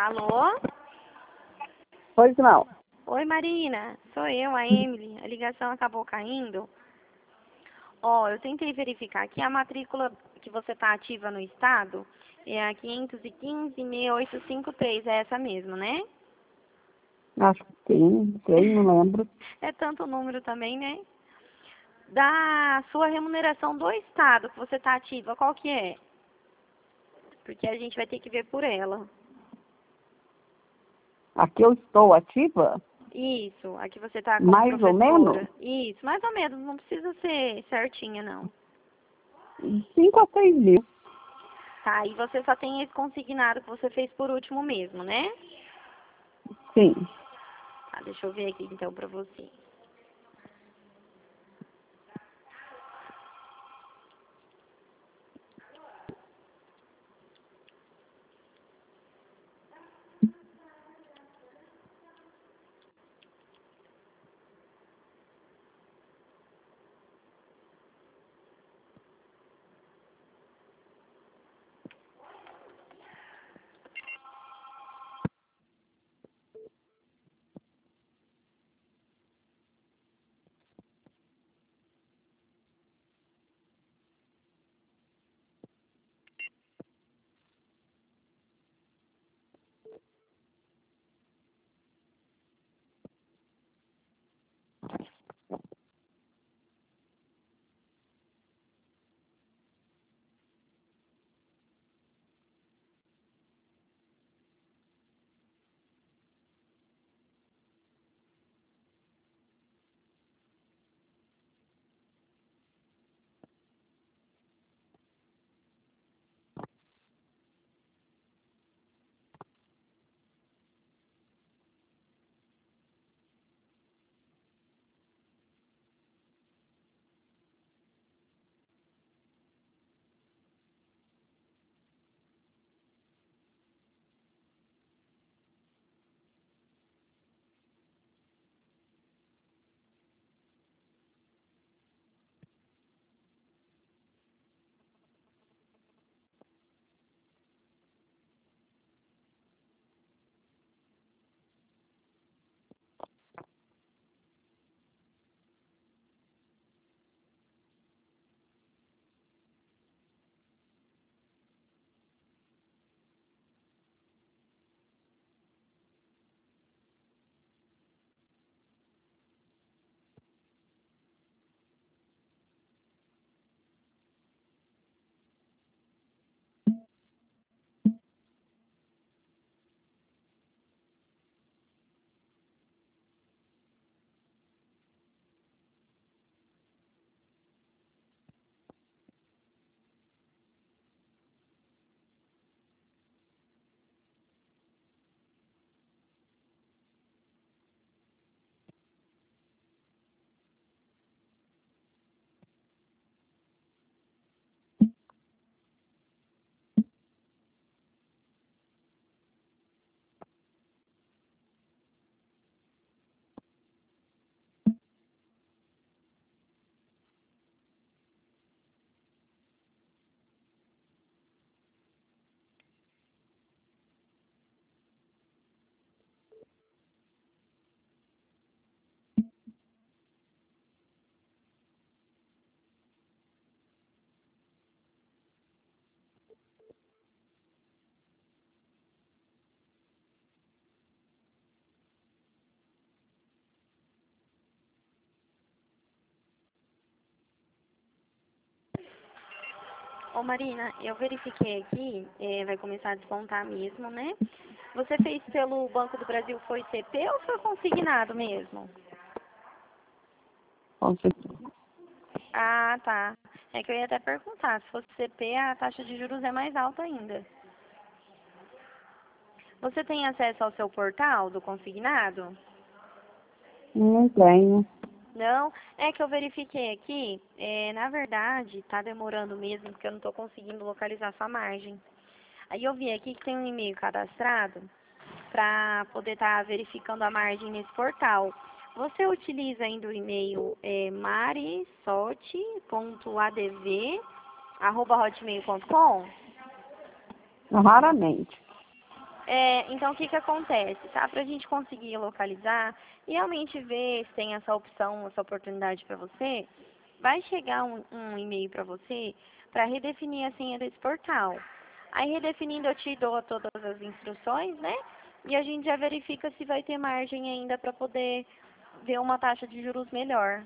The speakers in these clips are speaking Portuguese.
Alô? Pois não. Oi, Marina. Sou eu, a Emily. A ligação acabou caindo. Ó, eu tentei verificar aqui a matrícula que você está ativa no estado. É a 515-6853. É essa mesmo, né? Acho que sim, sei, não lembro. É tanto número também, né? Da sua remuneração do estado que você está ativa, qual que é? Porque a gente vai ter que ver por ela. Aqui eu estou ativa, Isso, aqui você está como mais ou menos, professora. Isso, mais ou menos, não precisa ser certinha, não. 5 a 6 mil. Tá, e você só tem esse consignado que você fez por último mesmo, né? Sim. Tá, deixa eu ver aqui então pra você. Ô Marina, eu verifiquei aqui, vai começar a descontar mesmo, né? Você fez pelo Banco do Brasil, foi CP ou foi consignado mesmo? Com certeza. Ah, tá. É que eu ia até perguntar, se fosse CP, a taxa de juros é mais alta ainda. Você tem acesso ao seu portal do consignado? Não tenho. Não, é que eu verifiquei aqui, na verdade, tá demorando mesmo, porque eu não tô conseguindo localizar sua margem. Aí eu vi aqui que tem um e-mail cadastrado para poder estar verificando a margem nesse portal. Você utiliza ainda o e-mail marisote.adv@hotmail.com? Raramente. Então, o que que acontece, tá? Pra gente conseguir localizar e realmente ver se tem essa opção, essa oportunidade para você, vai chegar um e-mail para você para redefinir a senha desse portal. Aí, redefinindo, eu te dou todas as instruções, né? E a gente já verifica se vai ter margem ainda para poder ver uma taxa de juros melhor.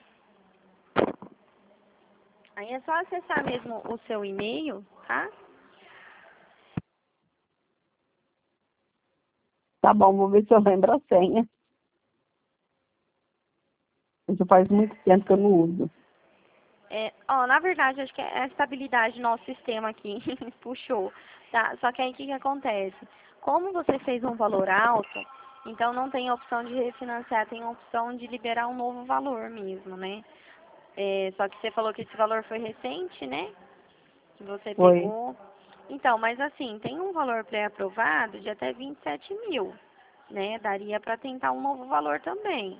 Aí é só acessar mesmo o seu e-mail, tá? Tá bom, vou ver se eu lembro a senha. Isso faz muito tempo que eu não uso. Na verdade, acho que é a estabilidade do nosso sistema aqui puxou, tá? Só que aí o que que acontece? Como você fez um valor alto, então não tem opção de refinanciar, tem a opção de liberar um novo valor mesmo, né? Só que você falou que esse valor foi recente, né? Que você Foi. pegou. Então, mas assim, tem um valor pré-aprovado de até 27 mil, né? Daria para tentar um novo valor também.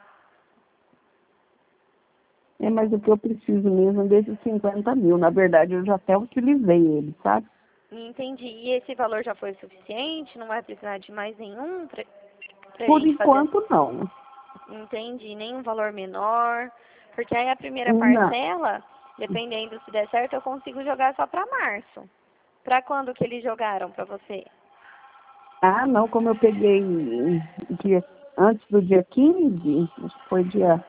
Mas o que eu preciso mesmo é desses 50 mil. Na verdade, eu já até utilizei ele, sabe? Entendi. E esse valor já foi suficiente? Não vai precisar de mais nenhum pra Por gente fazer? enquanto, não. Entendi. Nenhum valor menor. Porque aí a primeira Não. parcela, dependendo se der certo, eu consigo jogar só para março. Para quando que eles jogaram para você? Ah, não, como eu peguei antes do dia 15, acho que foi dia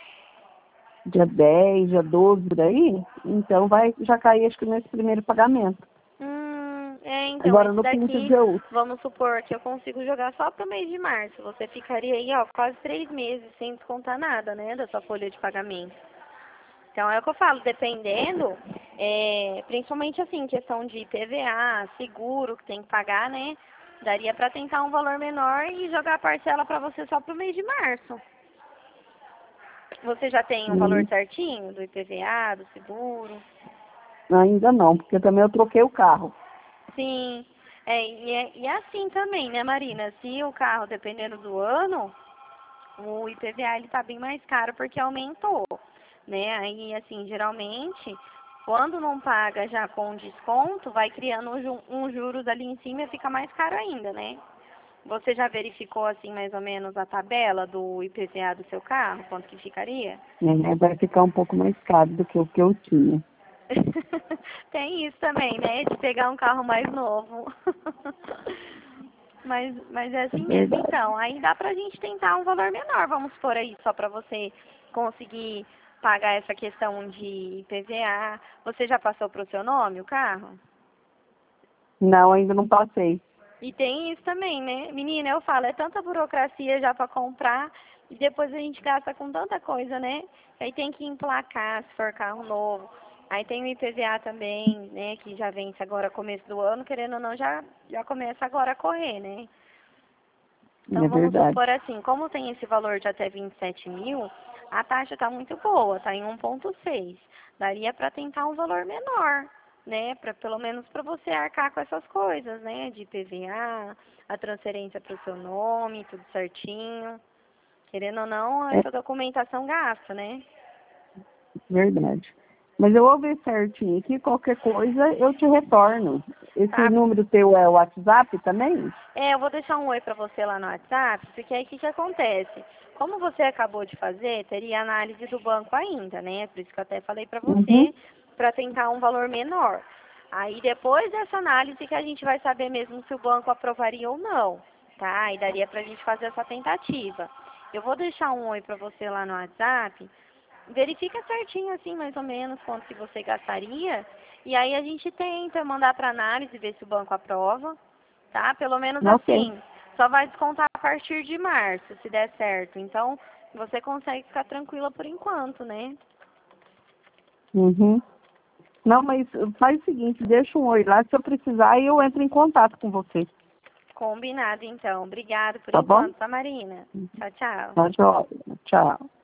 10, dia 12, por aí, então vai já cair, acho que nesse primeiro pagamento. Então, Agora esse no 15 daqui, dia útil. vamos supor que eu consigo jogar só para o mês de março. Você ficaria aí, ó, quase 3 meses sem descontar nada, né, da sua folha de pagamento. Então, é o que eu falo, dependendo, principalmente assim, questão de IPVA, seguro que tem que pagar, né? Daria para tentar um valor menor e jogar a parcela para você só para o mês de março. Você já tem um valor certinho do IPVA, do seguro? Ainda não, porque também eu troquei o carro. Sim. E é assim também, né, Marina? Se o carro, dependendo do ano, o IPVA ele tá bem mais caro porque aumentou, né? Aí, assim, geralmente, quando não paga já com desconto, vai criando uns juros ali em cima e fica mais caro ainda, né? Você já verificou, assim, mais ou menos a tabela do IPVA do seu carro? Quanto que ficaria? Vai ficar um pouco mais caro do que o que eu tinha. Tem isso também, né? De pegar um carro mais novo. Mas é É assim mesmo. verdade. Então, aí dá pra gente tentar um valor menor, vamos supor aí, só pra você conseguir pagar essa questão de IPVA. Você já passou pro seu nome o carro? Não, ainda não passei. E tem isso também, né? Menina, eu falo, é tanta burocracia já pra comprar e depois a gente gasta com tanta coisa, né? Aí tem que emplacar se for carro novo. Aí tem o IPVA também, né? Que já vence agora começo do ano, querendo ou não, já começa agora a correr, né? É Então, vamos verdade. supor assim, como tem esse valor de até 27 mil, a taxa está muito boa, está em 1,6. Daria para tentar um valor menor, né? Pelo menos para você arcar com essas coisas, né? De IPVA, a transferência para o seu nome, tudo certinho. Querendo ou não, É essa documentação gasta, né? verdade. Mas eu vou ver certinho aqui, qualquer coisa eu te retorno. Esse Tá. número teu é o WhatsApp também? Eu vou deixar um oi para você lá no WhatsApp, porque aí o que acontece? Como você acabou de fazer, teria análise do banco ainda, né? Por isso que eu até falei para Uhum. você, para tentar um valor menor. Aí depois dessa análise que a gente vai saber mesmo se o banco aprovaria ou não, tá? E daria pra gente fazer essa tentativa. Eu vou deixar um oi para você lá no WhatsApp, verifica certinho assim, mais ou menos, quanto que você gastaria, e aí a gente tenta mandar para análise, ver se o banco aprova. Tá? Pelo menos Ok. assim, só vai descontar a partir de março, se der certo. Então, você consegue ficar tranquila por enquanto, né? Uhum. Não, mas faz o seguinte, deixa um oi lá, se eu precisar eu entro em contato com você, Combinado, então. Obrigada por tá bom? enquanto, tá, Marina? Tchau, tchau. Tá joia. Tchau.